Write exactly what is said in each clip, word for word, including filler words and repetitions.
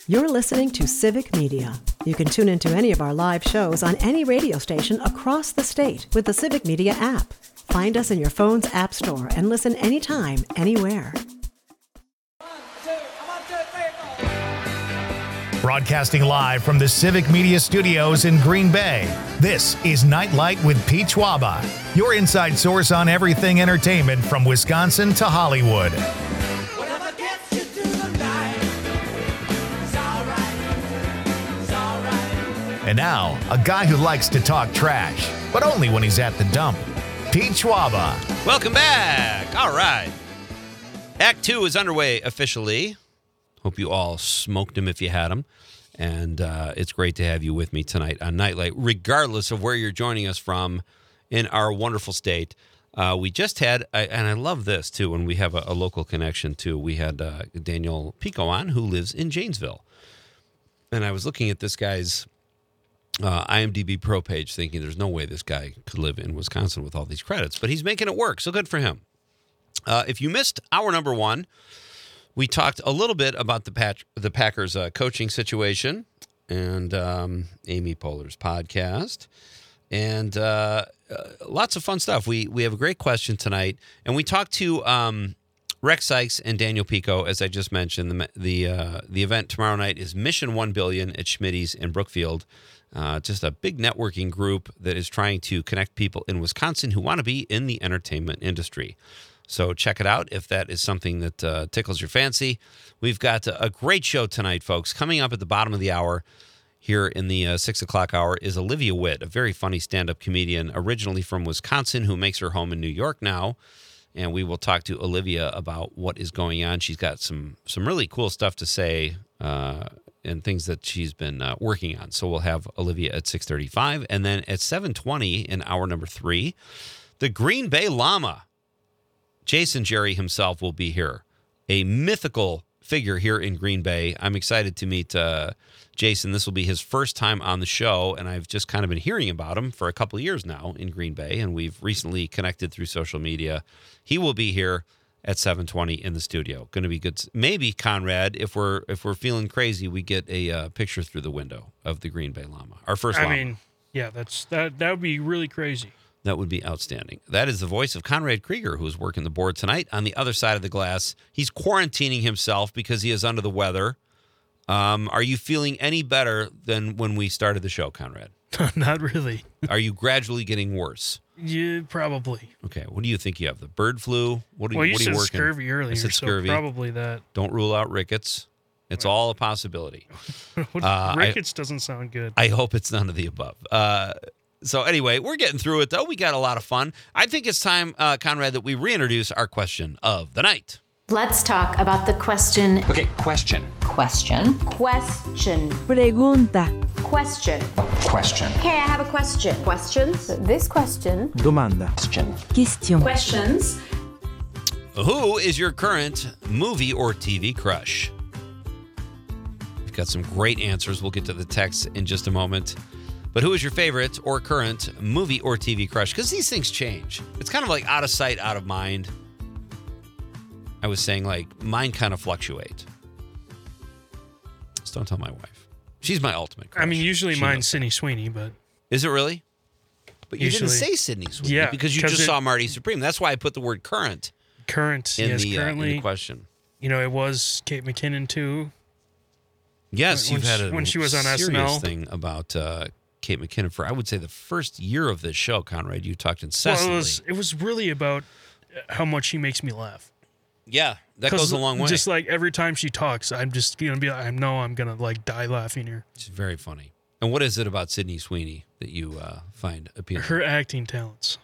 You're listening to Civic Media. You can tune into any of our live shows on any radio station across the state with the Civic Media app. Find us in your phone's app store and listen anytime, anywhere. Broadcasting live from the Civic Media Studios in Green Bay, this is Nightlight with Pete Schwaba, your inside source on everything entertainment from Wisconsin to Hollywood. And now, a guy who likes to talk trash, but only when he's at the dump, Pete Schwaba. Welcome back. All right. Act two is underway officially. Hope you all smoked them if you had them. And uh, it's great to have you with me tonight on Nightlight, regardless of where you're joining us from in our wonderful state. Uh, we just had, and I love this too, when we have a, a local connection too. We had uh, Daniel Pico on, who lives in Janesville. And I was looking at this guy's Uh, IMDb Pro page thinking there's no way this guy could live in Wisconsin with all these credits, but he's making it work, so good for him. Uh, if you missed hour number one, we talked a little bit about the, Pat- the Packers uh, coaching situation and um, Amy Poehler's podcast, and uh, uh, lots of fun stuff. We we have a great question tonight, and we talked to um, Rex Sykes and Daniel Pico, as I just mentioned. The the, uh, the event tomorrow night is Mission one billion at Schmitty's in Brookfield. Uh, just a big networking group that is trying to connect people in Wisconsin who want to be in the entertainment industry. So check it out if that is something that uh, tickles your fancy. We've got a, a great show tonight, folks. Coming up at the bottom of the hour here in the uh, six o'clock hour is Olivia Witt, a very funny stand-up comedian originally from Wisconsin who makes her home in New York now. And we will talk to Olivia about what is going on. She's got some, some really cool stuff to say uh and things that she's been uh, working on. So we'll have Olivia at six thirty-five. And then at seven twenty in hour number three, the Green Bay Llama, Jason Jerry himself, will be here. A mythical figure here in Green Bay. I'm excited to meet uh, Jason. This will be his first time on the show, and I've just kind of been hearing about him for a couple of years now in Green Bay, and we've recently connected through social media. He will be here at seven twenty in the studio. Going to be good. Maybe, Conrad, if we're if we're feeling crazy, we get a uh, picture through the window of the Green Bay Llama, our first I llama. I mean, yeah, that's that. That would be really crazy. That would be outstanding. That is the voice of Conrad Krieger, who is working the board tonight. On the other side of the glass, he's quarantining himself because he is under the weather. Um, are you feeling any better than when we started the show, Conrad? Not really. Are you gradually getting worse? Yeah, probably. Okay. What do you think you have? The bird flu? What are you, well, you what are said you working? scurvy earlier, I said so scurvy. probably that. Don't rule out rickets. It's Right. all a possibility. uh, rickets I, doesn't sound good. I hope it's none of the above. Uh, so anyway, we're getting through it, though. We got a lot of fun. I think it's time, uh, Conrad, that we reintroduce our question of the night. Let's talk about the question. Okay, question. Question. Question. Pregunta. Question. Question. Okay, I have a question. Questions? This question. Domanda. Question. Question. Questions. Who is your current movie or T V crush? We've got some great answers. We'll get to the text in just a moment. But who is your favorite or current movie or T V crush? Because these things change. It's kind of like out of sight, out of mind. I was saying, like, mine kind of fluctuate. Just don't tell my wife. She's my ultimate crush. I mean, usually She mine's knows. Sydney Sweeney, but Is it really? But you Usually. didn't say Sydney Sweeney Yeah, because you 'cause just it- saw Marty Supreme. That's why I put the word current current, in, yes, the, uh, in currently, the question. you know, it was Kate McKinnon too. Yes, when you've she- had a when she was on serious S N L. thing about uh, Kate McKinnon for, I would say, the first year of this show, Conrad. You talked Well, incessantly. it was it was really about how much she makes me laugh. Yeah, that 'Cause goes a long way. Just like every time she talks, I'm just gonna be. I know I'm gonna like die laughing here. It's very funny. And what is it about Sydney Sweeney that you uh, find appealing? Her acting talents.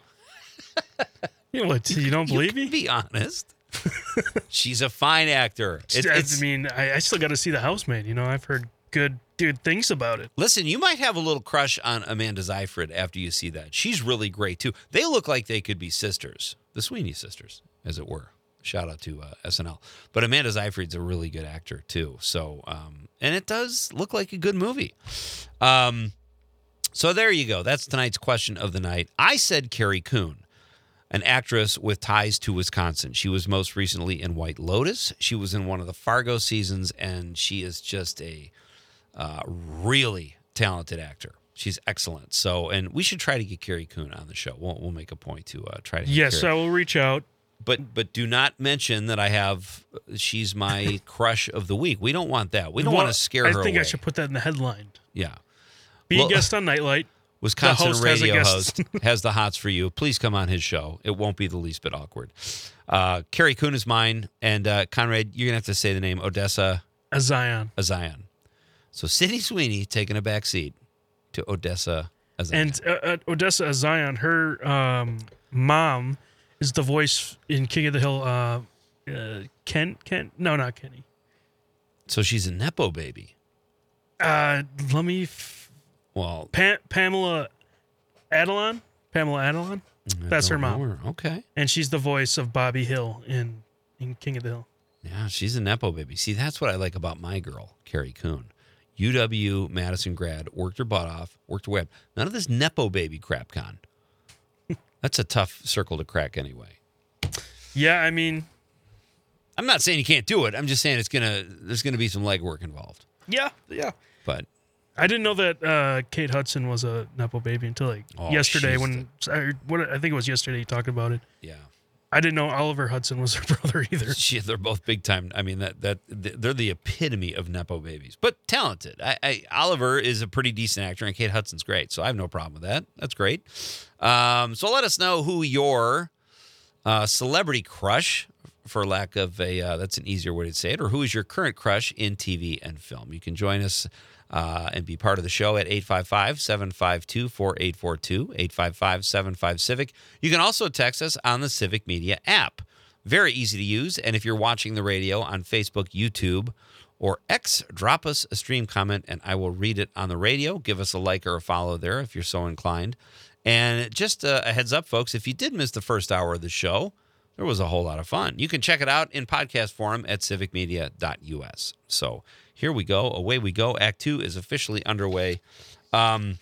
You know what? You don't believe you me? can be honest. She's a fine actor. It, I it's, mean, I, I still got to see The Housemaid. You know, I've heard good good things about it. listen, you might have a little crush on Amanda Seyfried after you see that. She's really great, too. They look like they could be sisters, the Sweeney sisters, as it were. Shout out to uh, S N L. But Amanda Seyfried's a really good actor, too. So, um, and it does look like a good movie. Um, so there you go. That's tonight's question of the night. I said Carrie Coon. an actress with ties to Wisconsin. She was most recently in White Lotus. She was in one of the Fargo seasons, and she is just a uh, really talented actor. She's excellent. So, and we should try to get Carrie Coon on the show. We'll, we'll make a point to uh, try to. Yes, Carrie. I will reach out. But but do not mention that I have. She's my crush of the week. We don't want that. We don't Well, want to scare I her think away. I should put that in the headline. Yeah. Be Well, a guest on Nightlight. Wisconsin The host has a radio guest. host has the hots for you. Please come on his show. It won't be the least bit awkward. Uh, Carrie Coon is mine, and uh, Conrad, you're gonna have to say the name Odessa A Zion. Azion. So Sydney Sweeney taking a back seat to Odessa Azion. And uh, uh, Odessa Zion, her um, mom is the voice in King of the Hill. Uh, uh, Ken? Ken? No, not Kenny. so she's a Nepo baby. Uh, let me. F- Well, pa- Pamela Adelon? Pamela Adelon? I That's her don't know mom. her. Okay. And she's the voice of Bobby Hill in, in King of the Hill. Yeah, she's a Nepo baby. See, that's what I like about my girl, Carrie Coon. U W Madison grad, worked her butt off, worked her way up. None of this Nepo baby crap, Con. That's a tough circle to crack anyway. Yeah, I mean, I'm not saying you can't do it. I'm just saying it's gonna there's gonna be some legwork involved. yeah, yeah. But I didn't know that uh, Kate Hudson was a Nepo baby until like Oh, yesterday she's when I, what I think it was yesterday you talked about it. yeah, I didn't know Oliver Hudson was her brother either. she, they're both big time. I mean that that they're the epitome of Nepo babies, but talented. I, I Oliver is a pretty decent actor, and Kate Hudson's great, so I have no problem with that. That's great. Um, so let us know who your uh, celebrity crush, for lack of a uh, that's an easier way to say it, or who is your current crush in T V and film. You can join us uh, and be part of the show at eight five five, seven five two, four eight four two, eight five five, seven five, Civic. You can also text us on the Civic Media app. Very easy to use. And if you're watching the radio on Facebook, YouTube, or X, drop us a stream comment and I will read it on the radio. Give us a like or a follow there if you're so inclined. And just a, a heads up, folks, if you did miss the first hour of the show, there was a whole lot of fun. You can check it out in podcast form at civic media dot u s. So here we go. Away we go. Act two is officially underway. Um,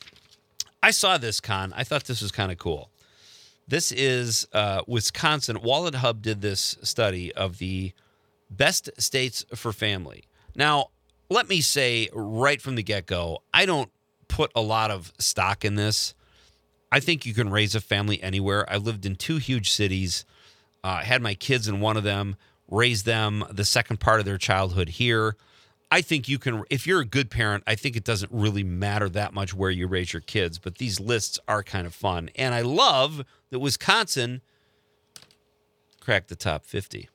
I saw this, Con. I thought this was kind of cool. This is uh, Wisconsin. Wallet Hub did this study of the best states for family. Now, let me say right from the get-go, I don't put a lot of stock in this. I think you can raise a family anywhere. I lived in two huge cities. I uh, had my kids in one of them, raised them the second part of their childhood here. I think you can, if you're a good parent, I think it doesn't really matter that much where you raise your kids, but these lists are kind of fun. And I love that Wisconsin cracked the top fifty.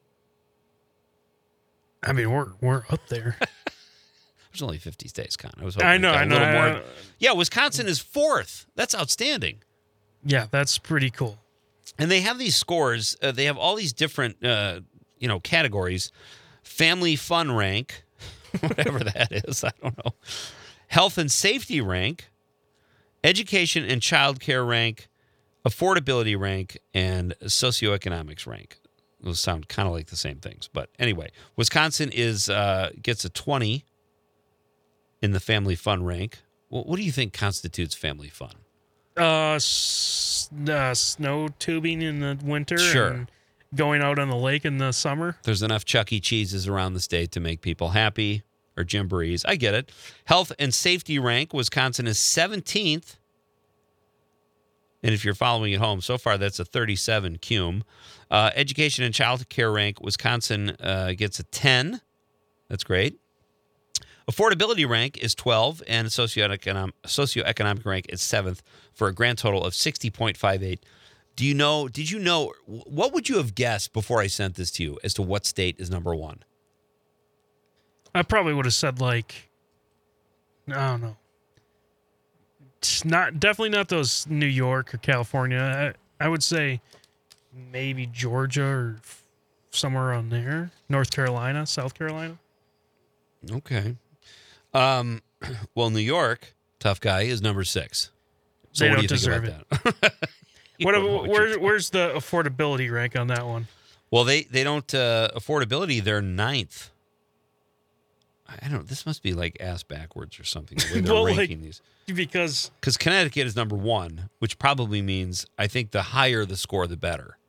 I mean, we're we're up there. There's only fifty states, Con. I was hoping I we know, got I a know. little I more. know. Yeah, Wisconsin is fourth. That's outstanding. Yeah, that's pretty cool. And they have these scores. Uh, they have all these different, uh, you know, categories. Family fun rank, whatever that is, I don't know. Health and safety rank, education and child care rank, affordability rank, and socioeconomics rank. Those sound kind of like the same things, but anyway, Wisconsin is uh, gets a twenty in the family fun rank. Well, what do you think constitutes family fun? Uh, s- uh, snow tubing in the winter. Sure. And going out on the lake in the summer. There's enough Chuck E. Cheeses around the state to make people happy, or Gymborees. I get it. Health and safety rank, Wisconsin is seventeenth. And if you're following at home, so far that's a thirty-seven cum. Uh, education and child care rank, Wisconsin uh, gets a ten. That's great. Affordability rank is twelve, and socioeconomic, socioeconomic rank is seventh for a grand total of sixty point five eight. Do you know, did you know, what would you have guessed before I sent this to you as to what state is number one? I probably would have said like, I don't know. It's not definitely not those New York or California. I, I would say maybe Georgia or f- somewhere on there. North Carolina, South Carolina. Okay. Um, well, New York, tough guy, is number six. So They what don't do you deserve think about that? You What, don't know what where, you're- where's the affordability rank on that one? Well, they, they don't, uh, affordability, they're ninth. I don't, this must be like ass backwards or something, the way they're Well, ranking like- these. Because Because Connecticut is number one, which probably means I think the higher the score, the better.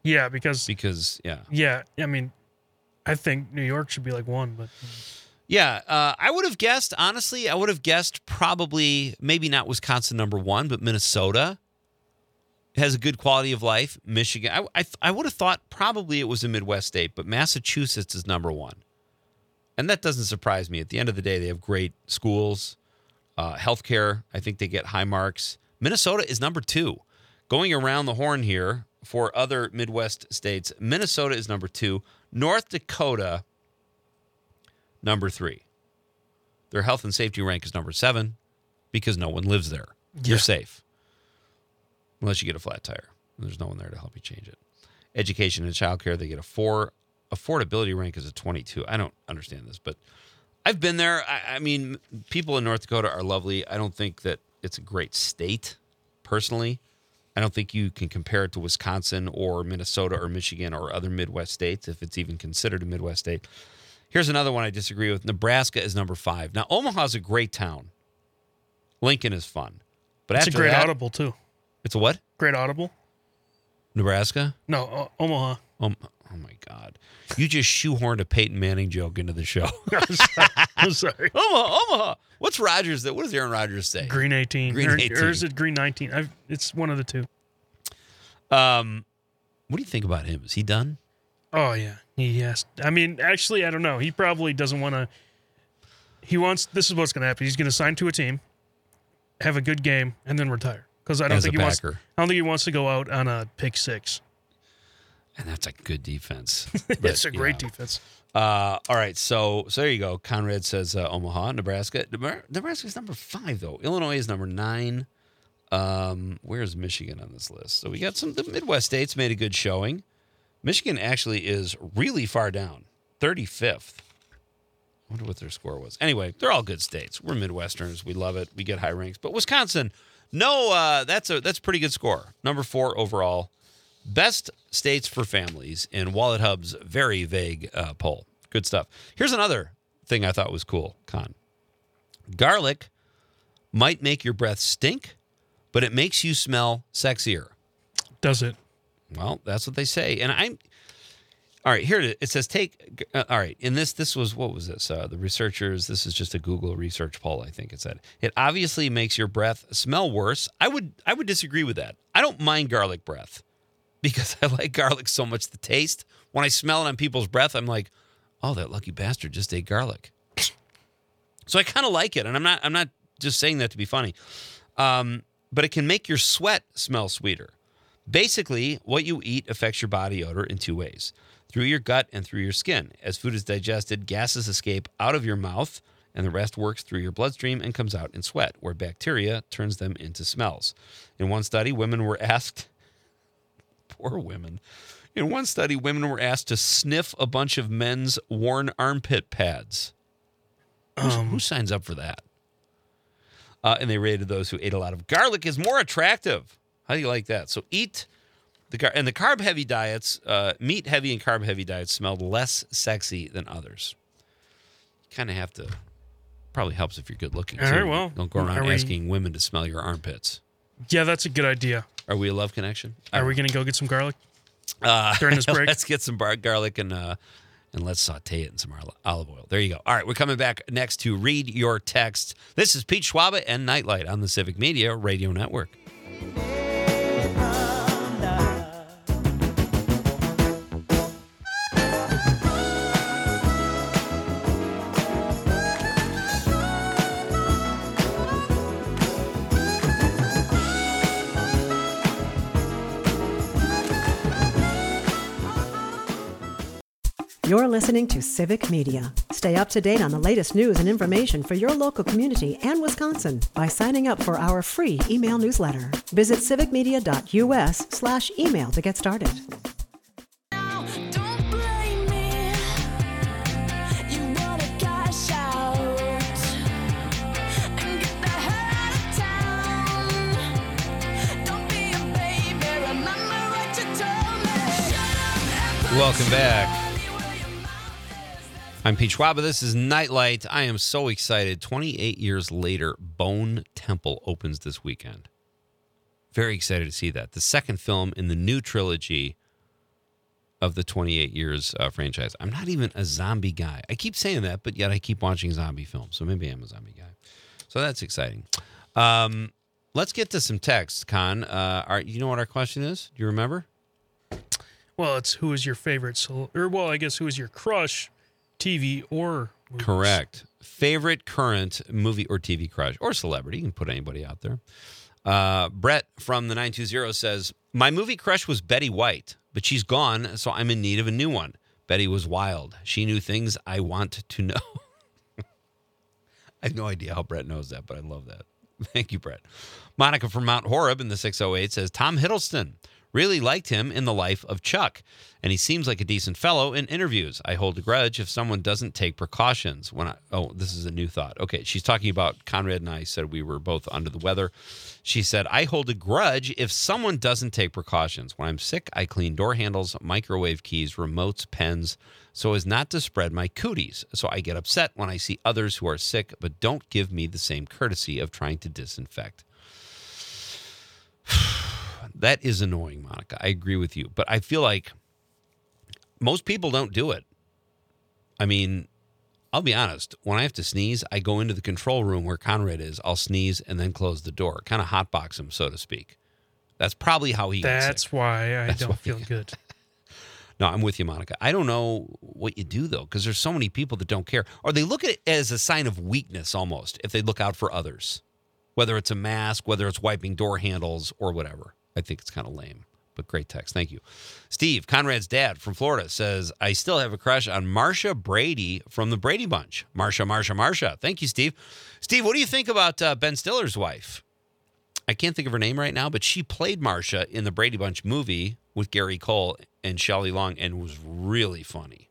Yeah, because because yeah. yeah, I mean, I think New York should be like one, but Yeah, uh, I would have guessed, honestly, I would have guessed probably, maybe not Wisconsin number one, but Minnesota has a good quality of life. Michigan, I, I, I would have thought probably it was a Midwest state, but Massachusetts is number one. And that doesn't surprise me. At the end of the day, they have great schools, uh, healthcare. I think they get high marks. Minnesota is number two. Going around the horn here for other Midwest states, Minnesota is number two. North Dakota, number three. Their health and safety rank is number seven because no one lives there. You're Yeah. safe. Unless you get a flat tire. There's no one there to help you change it. Education and childcare, they get a four. Affordability rank is a twenty-two. I don't understand this, but I've been there. I, I mean, people in North Dakota are lovely. I don't think that it's a great state, personally. I don't think you can compare it to Wisconsin or Minnesota or Michigan or other Midwest states, if it's even considered a Midwest state. Here's another one I disagree with. Nebraska is number five. Now, Omaha's a great town. Lincoln is fun. But it's a after great that, audible too. It's a what? Great audible? Nebraska? No, o- Omaha. Um, oh, my God. You just shoehorned a Peyton Manning joke into the show. I'm sorry. I'm sorry. Omaha, Omaha. What's Rodgers? What does Aaron Rodgers say? Green eighteen. Green or, eighteen. Or is it Green nineteen? I've, it's one of the two. Um, what do you think about him? Is he done? Oh, yeah. He has. I mean, actually, I don't know. He probably doesn't want to. He wants. This is what's going to happen. He's going to sign to a team, have a good game, and then retire. Because I don't As think a he wants. backer. I don't think he wants to go out on a pick six. And that's a good defense. It's a But, great yeah. defense. Uh, all right, so so there you go. Conrad says uh, Omaha, Nebraska. Nebra- Nebraska's number five, though. Illinois is number nine. Um, where's Michigan on this list? So we got some. The Midwest states made a good showing. Michigan actually is really far down, thirty-fifth. I wonder what their score was. Anyway, they're all good states. We're Midwesterners. We love it. We get high ranks. But Wisconsin, no, uh, that's a that's a pretty good score. Number four overall. Best states for families in Wallet Hub's very vague uh, poll. Good stuff. Here's another thing I thought was cool, Con. Garlic might make your breath stink, but it makes you smell sexier. Does it? Well, that's what they say. And I'm all right. Here it is. It says take. Uh, all right. In this, this was what was this? Uh, the researchers. This is just a Google research poll. I think it said it obviously makes your breath smell worse. I would I would disagree with that. I don't mind garlic breath because I like garlic so much. The taste when I smell it on people's breath, I'm like, oh, that lucky bastard just ate garlic. So I kind of like it, and I'm not I'm not just saying that to be funny. Um, but it can make your sweat smell sweeter. Basically, what you eat affects your body odor in two ways, through your gut and through your skin. As food is digested, gases escape out of your mouth, and the rest works through your bloodstream and comes out in sweat, where bacteria turns them into smells. In one study, women were asked, poor women, in one study, women were asked to sniff a bunch of men's worn armpit pads. Who's- Um, who signs up for that? Uh, and they rated those who ate a lot of garlic as more attractive. How do you like that? So eat the gar- and the carb heavy diets, uh, meat heavy and carb heavy diets smelled less sexy than others. You kind of have to. Probably helps if you're good looking. All too. right, well, don't go around are we- asking women to smell your armpits. Yeah, that's a good idea. Are we a love connection? Are we going to go get some garlic Uh, during this break? Let's get some bar- garlic and uh, and let's saute it in some ol- olive oil. There you go. All right, we're coming back next to read your text. This is Pete Schwaba and Nightlight on the Civic Media Radio Network. You're listening to Civic Media. Stay up to date on the latest news and information for your local community and Wisconsin by signing up for our free email newsletter. Visit civicmedia.us slash email to get started. Don't blame me. You wanna cash out and get the hell out of town. Don't be a baby. Remember what you told me. Shut up and put Welcome back. I'm Pete Schwaba. This is Nightlight. I am so excited. twenty-eight years later, Bone Temple opens this weekend. Very excited to see that. The second film in the new trilogy of the twenty-eight years uh, franchise. I'm not even a zombie guy. I keep saying that, but yet I keep watching zombie films. So maybe I'm a zombie guy. So that's exciting. Um, let's get to some text, Con. Uh, our, you know what our question is? Do you remember? Well, it's who is your favorite, cel- or well, I guess who is your crush, T V or movies? Correct. Favorite current movie or T V crush or celebrity. You can put anybody out there. Uh, Brett from the nine two zero says, my movie crush was Betty White, but she's gone, so I'm in need of a new one. Betty was wild. She knew things I want to know. I have no idea how Brett knows that, but I love that. Thank you, Brett. Monica from Mount Horeb in the six oh eight says, Tom Hiddleston. Really liked him in The Life of Chuck, and he seems like a decent fellow in interviews. I hold a grudge if someone doesn't take precautions. When I, oh, this is a new thought. Okay, she's talking about Conrad and I said we were both under the weather. She said, I hold a grudge if someone doesn't take precautions. When I'm sick, I clean door handles, microwave keys, remotes, pens, so as not to spread my cooties. So I get upset when I see others who are sick but don't give me the same courtesy of trying to disinfect. That is annoying, Monica. I agree with you. But I feel like most people don't do it. I mean, I'll be honest. When I have to sneeze, I go into the control room where Conrad is. I'll sneeze and then close the door. Kind of hotbox him, so to speak. That's probably how he gets That's sick. why I That's don't why feel he- good. No, I'm with you, Monica. I don't know what you do, though, because there's so many people that don't care. Or they look at it as a sign of weakness almost if they look out for others, whether it's a mask, whether it's wiping door handles or whatever. I think it's kind of lame, but great text. Thank you. Steve, Conrad's dad from Florida, says, I still have a crush on Marsha Brady from the Brady Bunch. Marsha, Marsha, Marsha. Thank you, Steve. Steve, what do you think about uh, Ben Stiller's wife? I can't think of her name right now, but she played Marsha in the Brady Bunch movie with Gary Cole and Shelley Long and was really funny.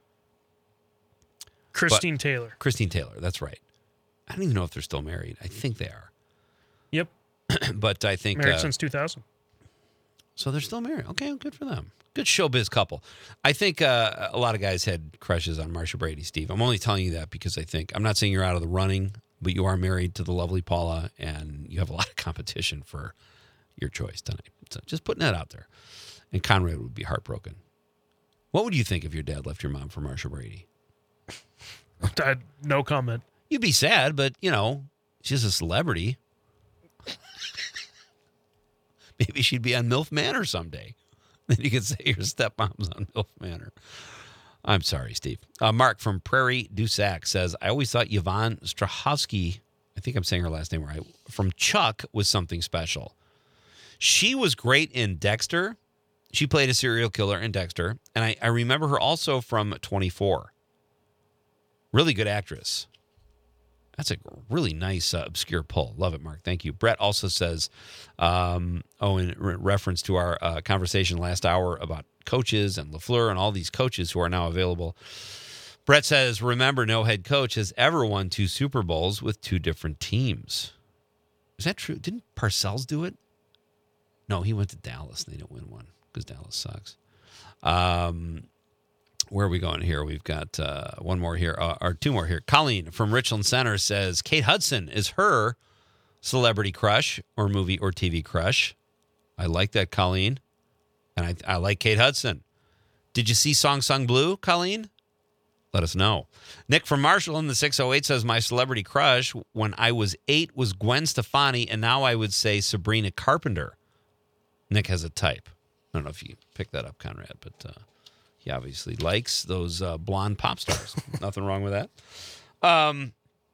Christine Taylor. Christine Taylor, that's right. I don't even know if they're still married. I think they are. Yep. But I think... Married uh, since two thousand. So they're still married. Okay, well, good for them. Good showbiz couple. I think uh, a lot of guys had crushes on Marsha Brady, Steve. I'm only telling you that because I think, I'm not saying you're out of the running, but you are married to the lovely Paula, and you have a lot of competition for your choice tonight. So just putting that out there. And Conrad would be heartbroken. What would you think if your dad left your mom for Marsha Brady? I, no comment. You'd be sad, but, you know, she's a celebrity. Maybe she'd be on MILF Manor someday. Then you could say your stepmom's on MILF Manor. I'm sorry, Steve. Uh, Mark from Prairie du Sac says, I always thought Yvonne Strahovski, I think I'm saying her last name right, from Chuck was something special. She was great in Dexter. She played a serial killer in Dexter. And I, I remember her also from twenty-four. Really good actress. That's a really nice, uh, obscure pull. Love it, Mark. Thank you. Brett also says, um, oh, in re- reference to our uh, conversation last hour about coaches and LaFleur and all these coaches who are now available. Brett says, remember, no head coach has ever won two Super Bowls with two different teams. Is that true? Didn't Parcells do it? No, he went to Dallas and they didn't win one because Dallas sucks. Um, Where are we going here? We've got uh, one more here, uh, or two more here. Colleen from Richland Center says, Kate Hudson is her celebrity crush or movie or T V crush. I like that, Colleen. And I, I like Kate Hudson. Did you see Song Sung Blue, Colleen? Let us know. Nick from Marshall in the six oh eight says, my celebrity crush when I was eight was Gwen Stefani, and now I would say Sabrina Carpenter. Nick has a type. I don't know if you picked that up, Conrad, but... Uh, He obviously likes those uh, blonde pop stars. Nothing wrong with that. Um,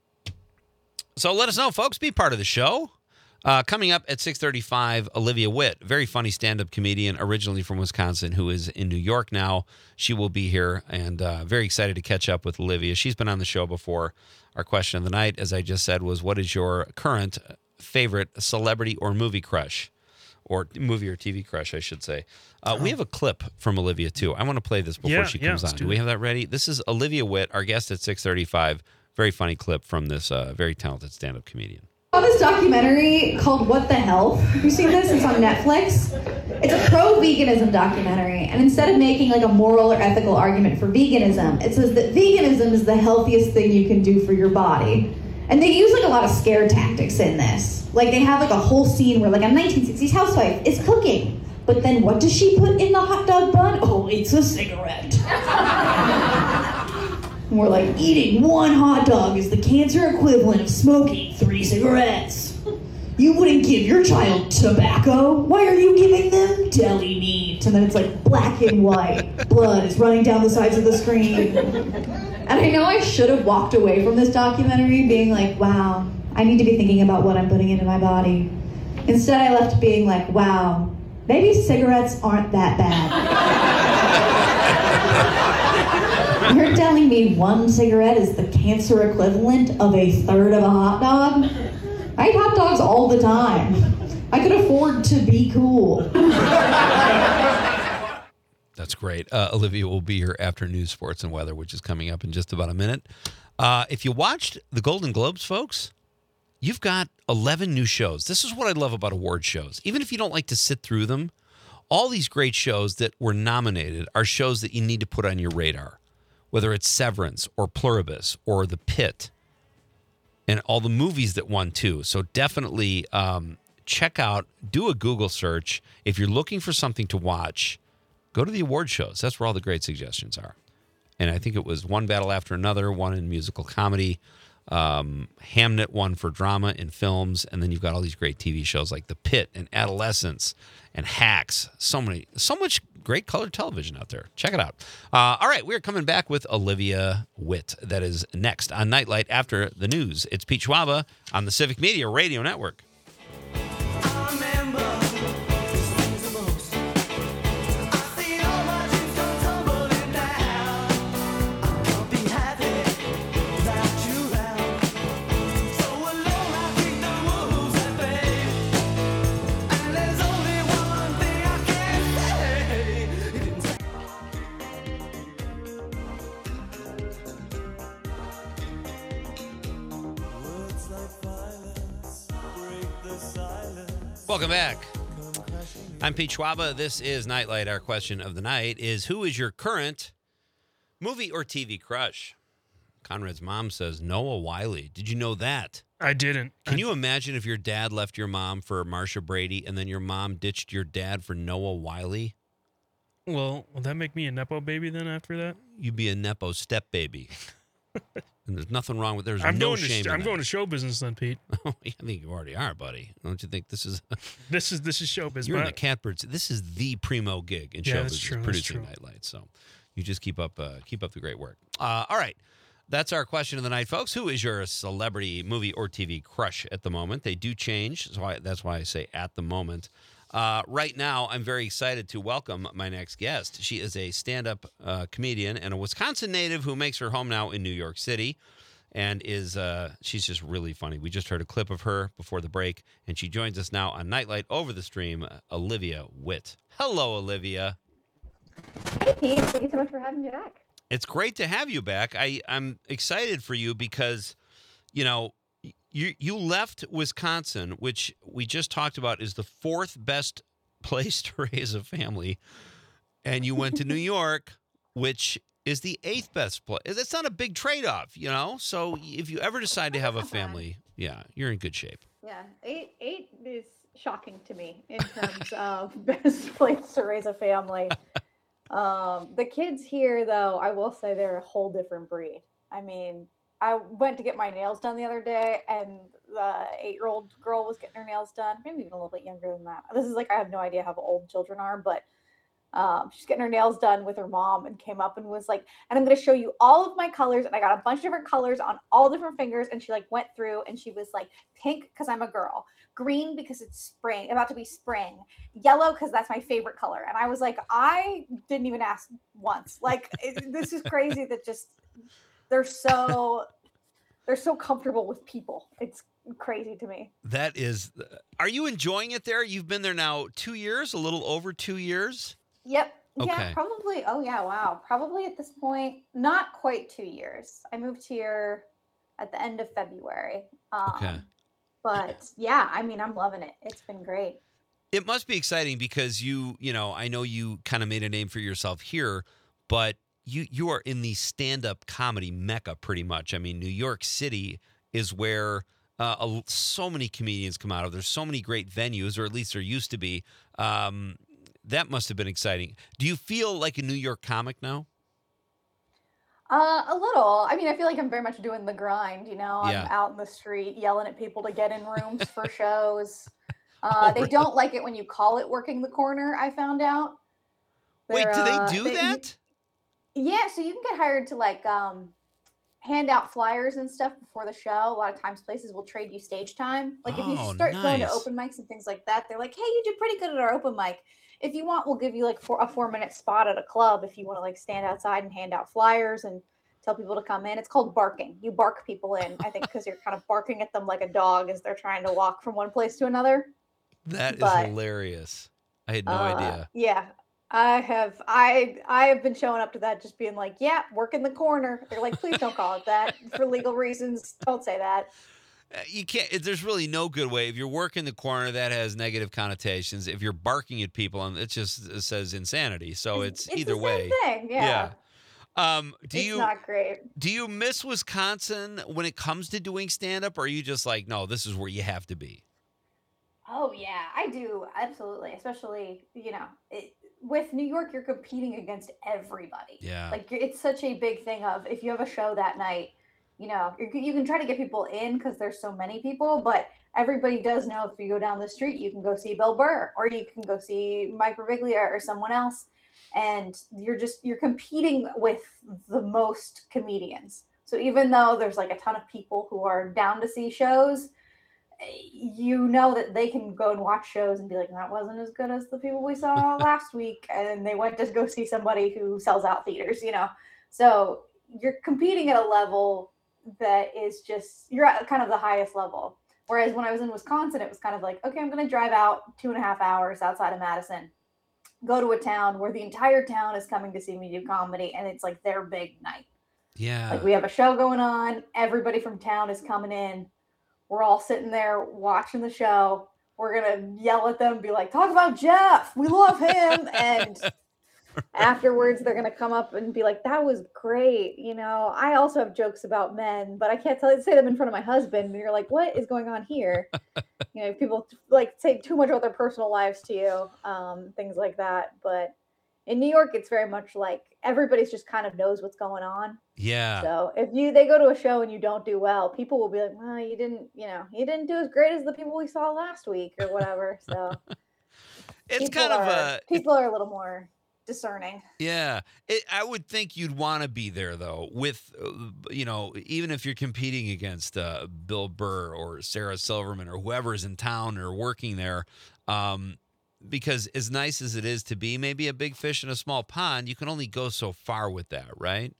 so let us know, folks. Be part of the show. Uh, coming up at six thirty-five, Olivia Witt, very funny stand-up comedian, originally from Wisconsin, who is in New York now. She will be here, and uh, very excited to catch up with Olivia. She's been on the show before. Our question of the night, as I just said, was what is your current favorite celebrity or movie crush? Or movie or T V crush, I should say. Uh, we have a clip from Olivia, too. I want to play this before Yeah, she yeah, comes let's on. do Do we it. have that ready? This is Olivia Witt, our guest at six thirty-five. Very funny clip from this uh, very talented stand-up comedian. I saw this documentary called What the Health. Have you seen this? It's on Netflix. It's a pro-veganism documentary, and instead of making like a moral or ethical argument for veganism, it says that veganism is the healthiest thing you can do for your body. And they use like a lot of scare tactics in this. Like they have like a whole scene where like a nineteen sixties housewife is cooking But then what does she put in the hot dog bun? Oh, it's a cigarette. And we're like, eating one hot dog is the cancer equivalent of smoking three cigarettes. You wouldn't give your child tobacco? Why are you giving them deli meat? And then it's like black and white. Blood is running down the sides of the screen. And I know I should have walked away from this documentary being like, wow, I need to be thinking about what I'm putting into my body. Instead, I left being like, wow, maybe cigarettes aren't that bad. You're telling me one cigarette is the cancer equivalent of a third of a hot dog? I eat hot dogs all the time. I could afford to be cool. That's great. Uh, Olivia will be here after news, sports, and weather, which is coming up in just about a minute. Uh, if you watched the Golden Globes, folks, you've got eleven new shows. This is what I love about award shows. Even if you don't like to sit through them, all these great shows that were nominated are shows that you need to put on your radar, whether it's Severance or Pluribus or The Pit, and all the movies that won too. So definitely um, check out, do a Google search. If you're looking for something to watch, go to the award shows. That's where all the great suggestions are. And I think it was One Battle After Another, one in musical comedy, um, Hamnet one for drama and films, and then you've got all these great T V shows like The Pit and Adolescence and Hacks. So many, so much great colored television out there. Check it out. Uh, all right, we're coming back with Olivia Witt. That is next on Nightlight after the news. It's Pete Schwaba on the Civic Media Radio Network. Welcome back. I'm Pete Schwaba. This is Nightlight. Our question of the night is, who is your current movie or T V crush? Conrad's mom says Noah Wiley. Did you know that? I didn't. Can I, you imagine if your dad left your mom for Marsha Brady and then your mom ditched your dad for Noah Wiley? Well, will that make me a Nepo baby then after that? You'd be a Nepo step baby. And there's nothing wrong with there's I'm no going shame to, in I'm that. going to show business then, Pete. I think you already are, buddy. Don't you think this is This is this is show business. You're in but- the Catbirds. This is the primo gig in Yeah, show that's business, true, that's producing true. Nightlight. So you just keep up uh, keep up the great work. Uh, all right. That's our question of the night, folks. Who is your celebrity movie or T V crush at the moment? They do change, so I, that's why I say at the moment. Uh, right now, I'm very excited to welcome my next guest. She is a stand-up uh, comedian and a Wisconsin native who makes her home now in New York City, and is uh, she's just really funny. We just heard a clip of her before the break, and she joins us now on Nightlight over the stream. Olivia Witt. Hello, Olivia. Hey, Pete. Thank you so much for having me back. It's great to have you back. I, I'm excited for you because, you know, you you left Wisconsin, which we just talked about is the fourth best place to raise a family, and you went to New York, which is the eighth best place. It's not a big trade-off, you know? So if you ever decide to have a family, yeah, you're in good shape. Yeah, eight eight is shocking to me in terms of best place to raise a family. Um, the kids here, though, I will say they're a whole different breed. I mean, I went to get my nails done the other day, and the eight-year-old girl was getting her nails done, maybe even a little bit younger than that. This is like, I have no idea how old children are, but um, she's getting her nails done with her mom and came up and was like, and I'm going to show you all of my colors. And I got a bunch of different colors on all different fingers. And she like went through and she was like, pink because I'm a girl, green because it's spring, about to be spring, yellow because that's my favorite color. And I was like, I didn't even ask once. Like, it, this is crazy that just they're so they're so comfortable with people. It's crazy to me. That is, are you enjoying it there? You've been there now two years, a little over two years. Yep. Okay. Yeah, probably. Oh, yeah. Wow. Probably at this point, not quite two years. I moved here at the end of February. Um, Okay. But yeah, I mean, I'm loving it. It's been great. It must be exciting because you, you know, I know you kind of made a name for yourself here, but you you are in the stand-up comedy mecca pretty much. I mean, New York City is where uh, a, so many comedians come out of. There's so many great venues, or at least there used to be. Um, that must have been exciting. Do you feel like a New York comic now? Uh, a little. I mean, I feel like I'm very much doing the grind, you know. Yeah. I'm out in the street yelling at people to get in rooms for shows. Uh, Oh, they really? don't like it when you call it working the corner, I found out. Wait, They're, do uh, they do they- that? Yeah, so you can get hired to like um hand out flyers and stuff before the show. A lot of times places will trade you stage time. Like if you Oh, start going to nice. open mics and things like that, they're like, hey, you did pretty good at our open mic. If you want, we'll give you like four, a four minute spot at a club if you want to like stand outside and hand out flyers and tell people to come in. It's called barking. You bark people in, I think, because you're kind of barking at them like a dog as they're trying to walk from one place to another. That is but, hilarious. I had no Uh, idea. Yeah. I have I I have been showing up to that just being like, yeah, work in the corner. They're like, please don't call it that for legal reasons. Don't say that. Uh, You can't. it- There's really no good way. If you're working the corner, that has negative connotations. If you're barking at people, and it just it says insanity. So it's, It's either the same way. thing. Yeah. Um, do it's you not great. do you miss Wisconsin when it comes to doing stand up, or are you just like, no, this is where you have to be? Oh yeah, I do absolutely. Especially you know, it, with New York, you're competing against everybody. Yeah. Like you're- it's such a big thing of if you have a show that night, you know, you you can try to get people in because there's so many people, but everybody does know if you go down the street, you can go see Bill Burr or you can go see Mike Birbiglia or someone else, and you're just you're competing with the most comedians. So even though there's like a ton of people who are down to see shows, you know that they can go and watch shows and be like, that wasn't as good as the people we saw last week. And they went to go see somebody who sells out theaters, you know? So you're competing at a level that is just, you're at kind of the highest level. Whereas when I was in Wisconsin, it was kind of like, okay, I'm going to drive out two and a half hours outside of Madison, go to a town where the entire town is coming to see me do comedy. And it's like their big night. Yeah. Like we have a show going on. Everybody from town is coming in. We're all sitting there watching the show. We're going to yell at them and be like, talk about Jeff. We love him. And afterwards, they're going to come up and be like, that was great. You know, I also have jokes about men, but I can't tell say them in front of my husband. And you're like, what is going on here? You know, people like say too much about their personal lives to you, um, things like that. But in New York, it's very much like everybody's just kind of knows what's going on. Yeah. So if you they go to a show and you don't do well, people will be like, well, you didn't, you know, you didn't do as great as the people we saw last week or whatever. So It's people kind of are, a people are a little more discerning. Yeah, it, I would think you'd want to be there though. With uh, you know, even if you're competing against uh, Bill Burr or Sarah Silverman or whoever's in town or working there, um, because as nice as it is to be maybe a big fish in a small pond, you can only go so far with that, right?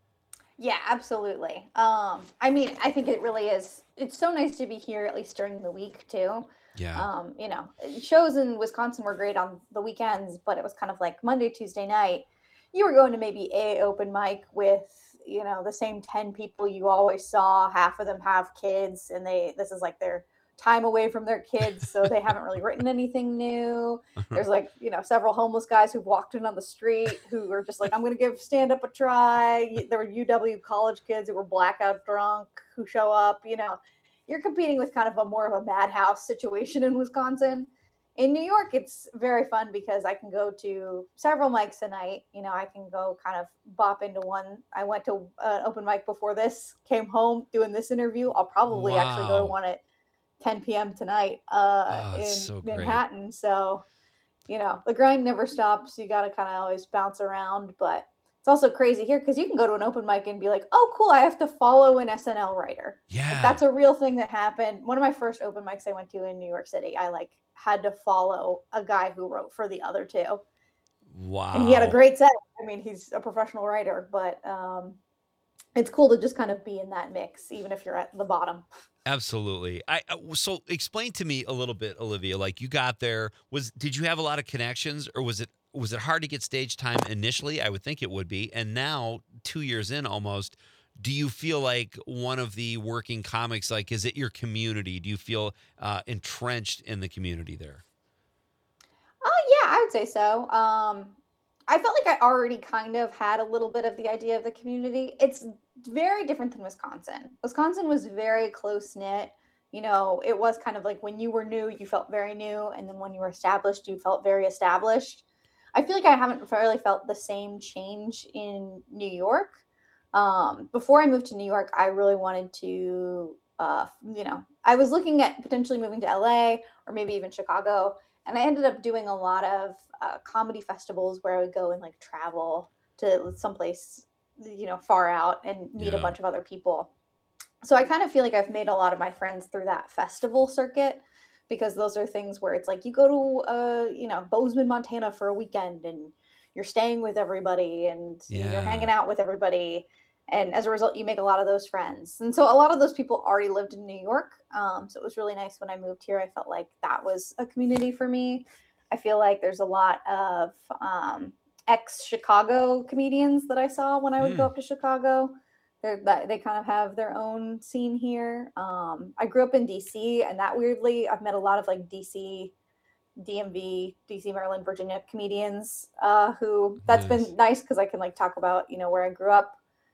Yeah, absolutely. Um, I mean, I think it really is. It's so nice to be here at least during the week too. Yeah. Um, you know, shows in Wisconsin were great on the weekends, but it was kind of like Monday, Tuesday night. You were going to maybe a open mic with, you know, the same ten people you always saw. Half of them have kids and they, this is like their time away from their kids. So they haven't really written anything new. There's like, you know, several homeless guys who walked in on the street who were just like, I'm going to give stand up a try. There were U W college kids who were blackout drunk who show up, you know. You're competing with kind of a more of a madhouse situation in Wisconsin. In New York, it's very fun because I can go to several mics a night. You know, I can go kind of bop into one. I went to an open mic before this, came home doing this interview. I'll probably actually go to Wow. one at ten p.m. tonight uh, Oh, in that's so great. Manhattan. So, you know, the grind never stops. You got to kind of always bounce around, but it's also crazy here because you can go to an open mic and be like, oh, cool, I have to follow an S N L writer. Yeah. Like, that's a real thing that happened. One of my first open mics I went to in New York City, I like had to follow a guy who wrote for the other two. Wow. And he had a great set. I mean, he's a professional writer, but um, it's cool to just kind of be in that mix, even if you're at the bottom. Absolutely. I I- so explain to me a little bit, Olivia. Like you got there, was did you have a lot of connections, or was it was it hard to get stage time initially? I would think it would be. And now, two years in almost, do you feel like one of the working comics? Like, is it your community? Do you feel uh, entrenched in the community there? Oh, yeah, I would say so. Um, I felt like I already kind of had a little bit of the idea of the community. It's very different than Wisconsin. Wisconsin was very close knit. You know, it was kind of like when you were new, you felt very new. And then when you were established, you felt very established. I feel like I haven't really felt the same change in New York. Um, before I moved to New York, I really wanted to, uh, you know, I was looking at potentially moving to L A or maybe even Chicago. And I ended up doing a lot of uh, comedy festivals where I would go and like travel to someplace, you know, far out and meet Yeah. a bunch of other people. So I kind of feel like I've made a lot of my friends through that festival circuit, because those are things where it's like you go to, uh, you know, Bozeman, Montana for a weekend and you're staying with everybody and Yeah. you're hanging out with everybody. And as a result, you make a lot of those friends. And so a lot of those people already lived in New York. Um, so it was really nice when I moved here. I felt like that was a community for me. I feel like there's a lot of um, ex-Chicago comedians that I saw when I would go Mm. up to Chicago. They're, that they kind of have their own scene here. Um, I grew up in D C, and that weirdly, I've met a lot of like D C, D M V, D C, Maryland, Virginia comedians uh, who that's Nice. been nice because I can like talk about, you know, where I grew up.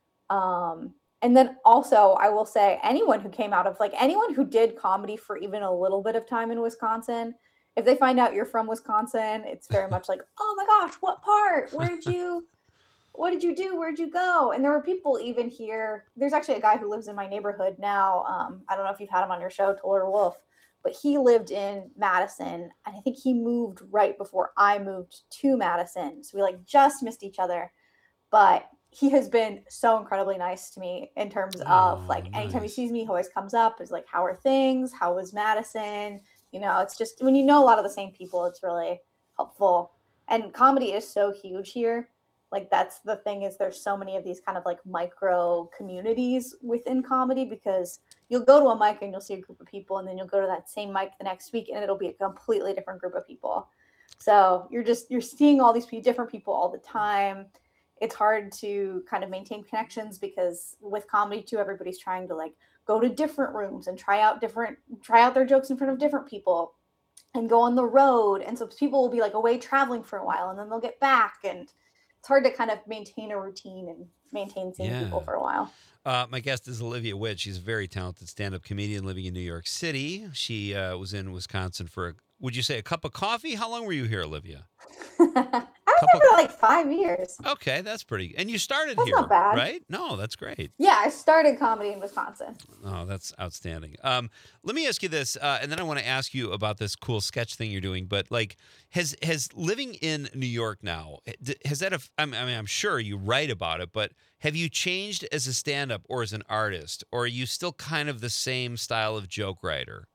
Um, and then also, I will say, anyone who came out of like anyone who did comedy for even a little bit of time in Wisconsin, if they find out you're from Wisconsin, it's very much like, oh my gosh, what part? Where did you? What did you do? Where'd you go? And there were people even here. There's actually a guy who lives in my neighborhood now. Um, I don't know if you've had him on your show, Toller Wolf, but he lived in Madison. And I think he moved right before I moved to Madison. So we like just missed each other. But he has been so incredibly nice to me in terms of Oh, like anytime he nice. sees me, he always comes up, is like, how are things? How was Madison? You know, it's just when you know a lot of the same people, it's really helpful. And comedy is so huge here. Like that's the thing, is there's so many of these kind of like micro communities within comedy, because you'll go to a mic and you'll see a group of people, and then you'll go to that same mic the next week and it'll be a completely different group of people. So you're just you're seeing all these pe- different people all the time. It's hard to kind of maintain connections because with comedy too, everybody's trying to like go to different rooms and try out different try out their jokes in front of different people and go on the road. And so people will be like away traveling for a while and then they'll get back, and it's hard to kind of maintain a routine and maintain seeing people Yeah. for a while. Uh, my guest is Olivia Witt. She's a very talented stand-up comedian living in New York City. She uh, was in Wisconsin for, a, would you say, a cup of coffee? How long were you here, Olivia? I was Couple- there for like five years. Okay, that's pretty. And you started That's here, not bad. right? No, that's great. Yeah, I started comedy in Wisconsin. Oh, that's outstanding. Um, let me ask you this, uh, and then I want to ask you about this cool sketch thing you're doing. But like, has has living in New York now, d- has that? aff- I mean, I mean, I'm sure you write about it, but have you changed as a stand-up or as an artist, or are you still kind of the same style of joke writer?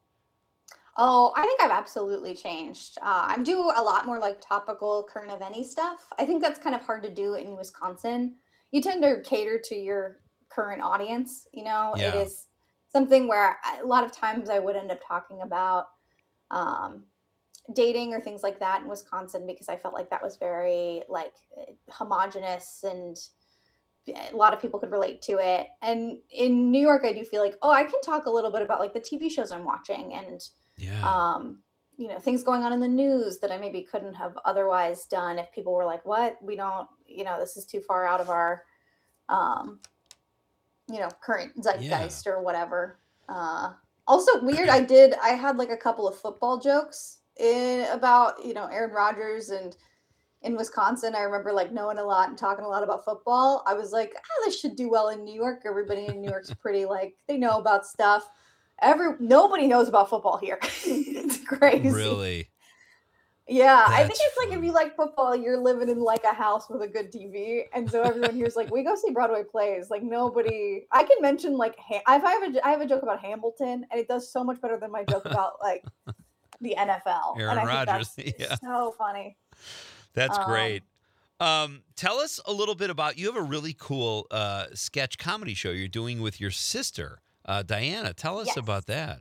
Oh, I think I've absolutely changed. Uh, I'm do a lot more like topical current event stuff. I think that's kind of hard to do in Wisconsin. You tend to cater to your current audience. You know, Yeah. it is something where I, a lot of times I would end up talking about um, dating or things like that in Wisconsin, because I felt like that was very like homogenous and a lot of people could relate to it. And in New York, I do feel like, oh, I can talk a little bit about like the T V shows I'm watching and Yeah. um, you know, things going on in the news that I maybe couldn't have otherwise done if people were like, what? We don't, you know, this is too far out of our, um, you know, current zeitgeist or whatever. Uh, also weird. I did, I had like a couple of football jokes in about, you know, Aaron Rodgers, and in Wisconsin, I remember like knowing a lot and talking a lot about football. I was like, ah, this should do well in New York. Everybody in New York's pretty like, they know about stuff. Every nobody knows about football here. It's crazy. Really? Yeah, I think That's it's like if funny. you like football, you're living in like a house with a good T V, and so everyone here's like, we go see Broadway plays. Like nobody, I can mention like ha- I have a I have a joke about Hamilton, and it does so much better than my joke about like the N F L. Aaron and I think Rodgers, that's yeah. so funny. That's Um, great. Um, tell us a little bit about, you have a really cool uh, sketch comedy show you're doing with your sister, uh, Diana. Tell us Yes. about that.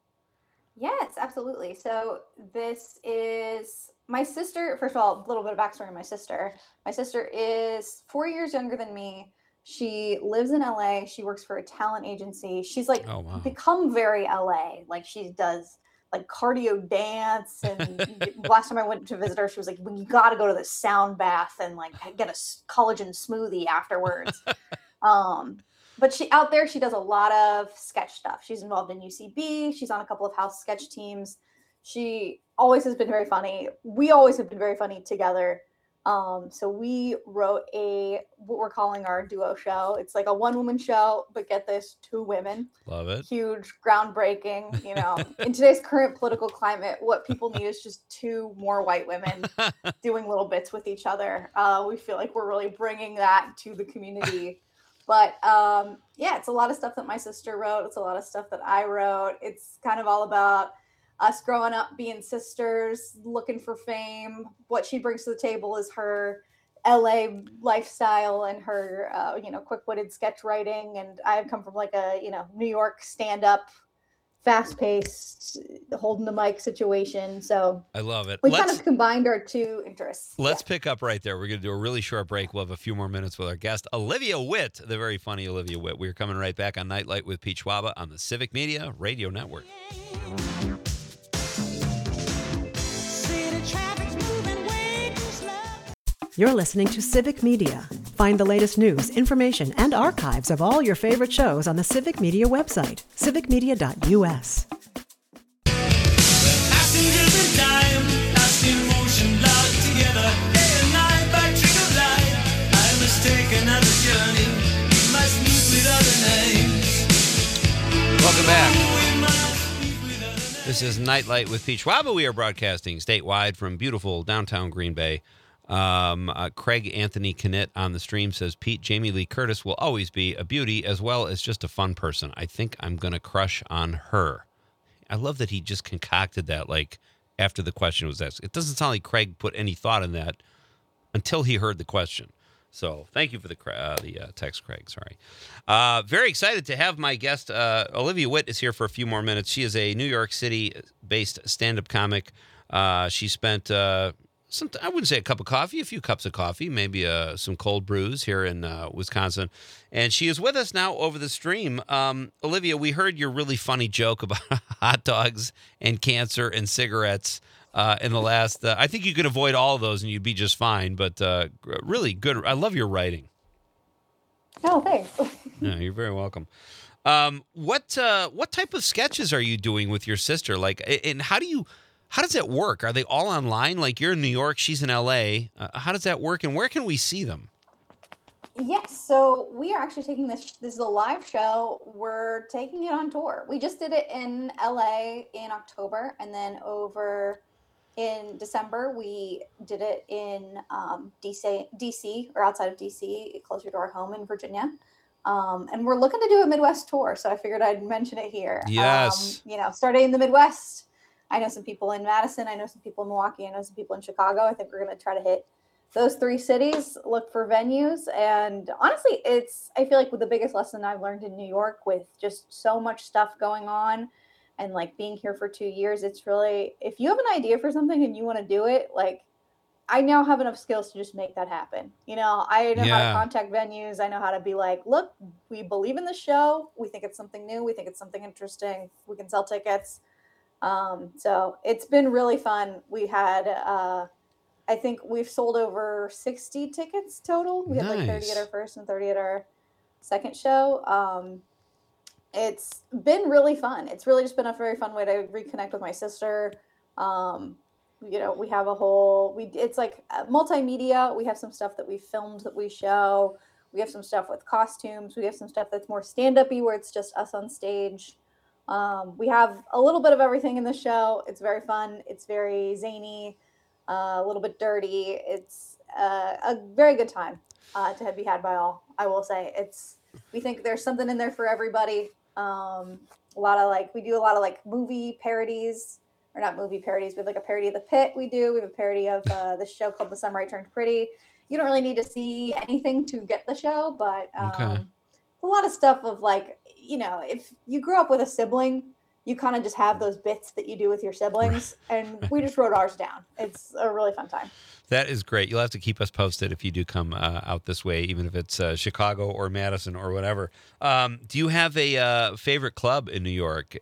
Yes, absolutely. So this is my sister. First of all, a little bit of backstory on my sister. My sister is four years younger than me. She lives in L A. She works for a talent agency. She's like Oh, wow. become very L A. Like she does like cardio dance. And last time I went to visit her, she was like, "Well, you got to go to the sound bath and like get a s- collagen smoothie afterwards." um, But she out there, she does a lot of sketch stuff. She's involved in U C B. She's on a couple of house sketch teams. she always has been very funny. We always have been very funny together. Um, so we wrote a what we're calling our duo show. It's like a one woman show, but get this, two women. Love it. Huge, groundbreaking. You know, in today's current political climate, what people need is just two more white women doing little bits with each other. Uh, we feel like we're really bringing that to the community. But um, yeah, it's a lot of stuff that my sister wrote. It's a lot of stuff that I wrote. It's kind of all about us growing up being sisters, looking for fame. What she brings to the table is her L A lifestyle and her, uh, you know, quick-witted sketch writing. And I come from like a, you know, New York stand-up, fast-paced, holding the mic situation. So I love it. We Let's, kind of combined our two interests. Let's yeah. pick up right there. We're going to do a really short break. We'll have a few more minutes with our guest, Olivia Witt, the very funny Olivia Witt. We're coming right back on Nightlight with Pete Schwaba on the Civic Media Radio Network. You're listening to Civic Media. Find the latest news, information, and archives of all your favorite shows on the Civic Media website, civic media dot u s. Welcome back. This is Nightlight with Pete Schwaba. We are broadcasting statewide from beautiful downtown Green Bay. Um, uh, Craig Anthony Knitt on the stream says, Pete, Jamie Lee Curtis will always be a beauty as well as just a fun person. I think I'm going to crush on her. I love that he just concocted that, like, after the question was asked. It doesn't sound like Craig put any thought in that until he heard the question. So thank you for the uh, the uh, text, Craig. Sorry. Uh, very excited to have my guest. Uh, Olivia Witt is here for a few more minutes. She is a New York City-based stand-up comic. Uh, she spent... Uh, Some, I wouldn't say a cup of coffee, a few cups of coffee, maybe uh, some cold brews here in uh, Wisconsin. And she is with us now over the stream. Um, Olivia, we heard your really funny joke about hot dogs and cancer and cigarettes uh, in the last. Uh, I think you could avoid all of those and you'd be just fine. But uh, really good. I love your writing. Oh, thanks. Yeah, you're very welcome. Um, what uh, what type of sketches are you doing with your sister? Like, and how do you... How does that work? Are they all online? Like you're in New York, she's in L A. Uh, how does that work, and where can we see them? Yes, so we are actually taking this. This is a live show. We're taking it on tour. We just did it in L A in October, and then over in December we did it in um, D C, D C or outside of D C, closer to our home in Virginia. Um, and we're looking to do a Midwest tour, so I figured I'd mention it here. Yes, um, you know, starting in the Midwest. I know some people in Madison. I know some people in Milwaukee. I know some people in Chicago. I think we're going to try to hit those three cities, look for venues. And honestly, it's, I feel like with the biggest lesson I've learned in New York with just so much stuff going on and like being here for two years, it's really, if you have an idea for something and you want to do it, like I now have enough skills to just make that happen. You know, I know Yeah. how to contact venues. I know how to be like, look, we believe in the show. We think it's something new. We think it's something interesting. We can sell tickets. Um, so it's been really fun. We had, uh, I think we've sold over sixty tickets total. We had like thirty at Nice. our first and thirty at our second show. Um, it's been really fun. It's really just been a very fun way to reconnect with my sister. Um, you know, we have a whole, we, it's like uh, multimedia. We have some stuff that we filmed that we show. We have some stuff with costumes. We have some stuff that's more stand-up-y where it's just us on stage. Um, we have a little bit of everything in the show. It's very fun. It's very zany, uh, a little bit dirty. It's uh, a very good time uh, to be had by all. I will say it's. We think there's something in there for everybody. Um, a lot of like we do a lot of like movie parodies, or not movie parodies. We have like a parody of The Pit. We do. We have a parody of uh, this show called The Summer I Turned Pretty. You don't really need to see anything to get the show, but um, Okay. a lot of stuff of like. You know, if you grew up with a sibling, you kind of just have those bits that you do with your siblings. And we just wrote ours down. It's a really fun time. That is great. You'll have to keep us posted if you do come uh, out this way, even if it's uh, Chicago or Madison or whatever. Um, do you have a uh, favorite club in New York?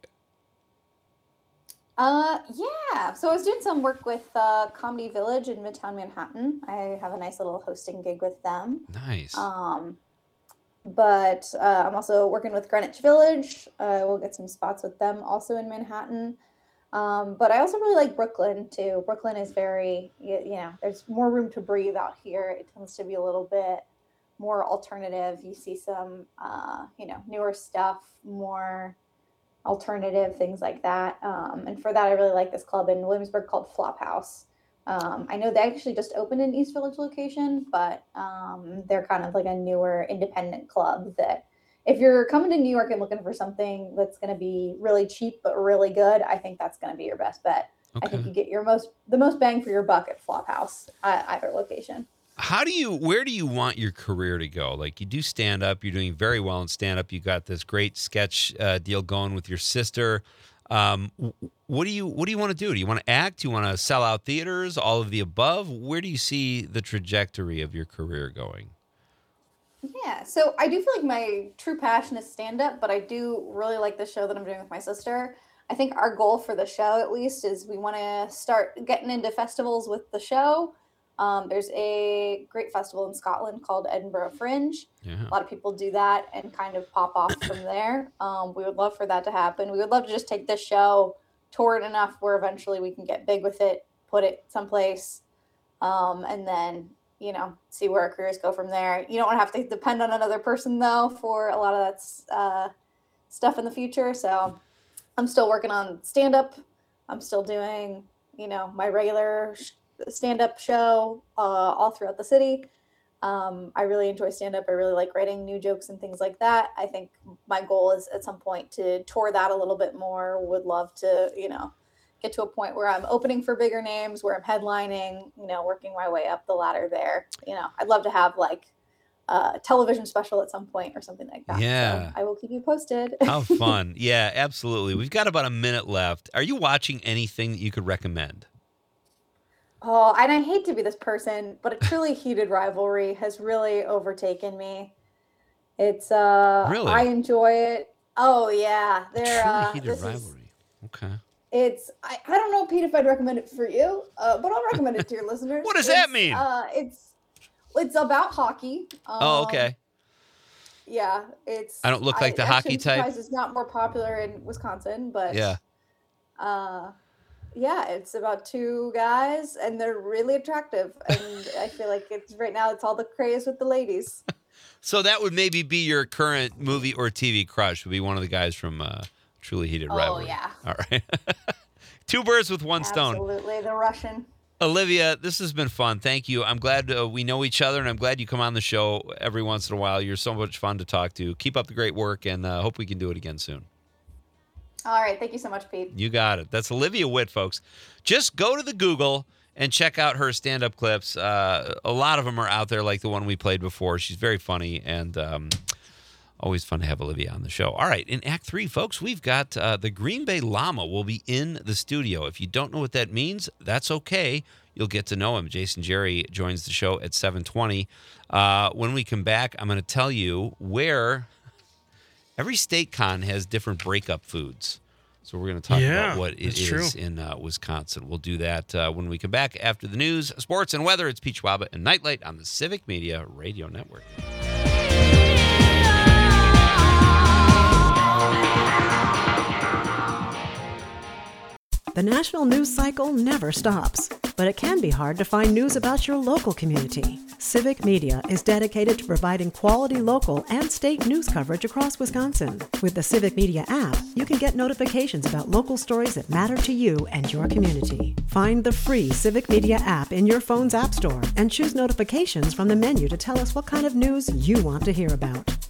Uh, yeah. So I was doing some work with uh, Comedy Village in Midtown Manhattan. I have a nice little hosting gig with them. Nice. Um, but uh, I'm also working with Greenwich Village. Uh, we'll get some spots with them also in Manhattan. Um, but I also really like Brooklyn too. Brooklyn is very, you, you know, there's more room to breathe out here. It tends to be a little bit more alternative. You see some, uh, you know, newer stuff, more alternative things like that. Um, and for that, I really like this club in Williamsburg called Flophouse. Um, I know they actually just opened an East Village location, but um, they're kind of like a newer independent club that if you're coming to New York and looking for something that's going to be really cheap but really good, I think that's going to be your best bet. Okay. I think you get your most the most bang for your buck at Flophouse at either location. How do you, where do you want your career to go? Like you do stand up, you're doing very well in stand up. You got this great sketch uh, deal going with your sister. Um, what do you, what do you want to do? Do you want to act? Do you want to sell out theaters? All of the above? Where do you see the trajectory of your career going? Yeah, so I do feel like my true passion is stand up, but I do really like the show that I'm doing with my sister. I think our goal for the show, at least, is we want to start getting into festivals with the show. Um, there's a great festival in Scotland called Edinburgh Fringe. Yeah. A lot of people do that and kind of pop off from there. Um, we would love for that to happen. We would love to just take this show, tour it enough where eventually we can get big with it, put it someplace, um, and then, you know, see where our careers go from there. You don't want to have to depend on another person, though, for a lot of that uh, stuff in the future. So I'm still working on stand-up. I'm still doing, you know, my regular sh- stand-up show uh, all throughout the city. Um, I really enjoy stand-up. I really like writing new jokes and things like that. I think my goal is at some point to tour that a little bit more. Would love to, you know, get to a point where I'm opening for bigger names, where I'm headlining, you know, working my way up the ladder there. You know, I'd love to have like a television special at some point or something like that. Yeah. So I will keep you posted. How fun. Yeah, absolutely. We've got about a minute left. Are you watching anything that you could recommend? Oh, and I hate to be this person, but a truly heated rivalry has really overtaken me. It's uh Really? I enjoy it. Oh yeah. They're Truly uh heated this is- rivalry. Okay. It's I, I don't know, Pete, if I'd recommend it for you, uh, but I'll recommend it to your listeners. What does It's, that mean? Uh, it's it's about hockey. Um, Oh, okay. Yeah, it's. I don't look like the actually hockey am type. surprised it's not more popular in Wisconsin, but Yeah. Uh, yeah, it's about two guys, and they're really attractive, and I feel like it's right now it's all the craze with the ladies. So that would maybe be your current movie or T V crush, would be one of the guys from uh, Truly Heated Oh, Rivalry. yeah. All right. Two birds with one stone. Absolutely, the Russian. Olivia, this has been fun. Thank you. I'm glad uh, we know each other, and I'm glad you come on the show every once in a while. You're so much fun to talk to. Keep up the great work, and uh, hope we can do it again soon. All right, thank you so much, Pete. You got it. That's Olivia Witt, folks. Just go to the Google and check out her stand-up clips. Uh, a lot of them are out there, like the one we played before. She's very funny, and um, always fun to have Olivia on the show. All right, in Act Three, folks, we've got uh, the Green Bay Llama will be in the studio. If you don't know what that means, that's okay. You'll get to know him. Jason Jerry joins the show at seven twenty. Uh, when we come back, I'm going to tell you where every state con has different breakup foods. So we're going to talk Yeah, about what it that's is true. in uh, Wisconsin. We'll do that uh, when we come back after the news, sports, and weather. It's Pete Schwaba and Nightlight on the Civic Media Radio Network. The national news cycle never stops, but it can be hard to find news about your local community. Civic Media is dedicated to providing quality local and state news coverage across Wisconsin. With the Civic Media app, you can get notifications about local stories that matter to you and your community. Find the free Civic Media app in your phone's app store and choose notifications from the menu to tell us what kind of news you want to hear about.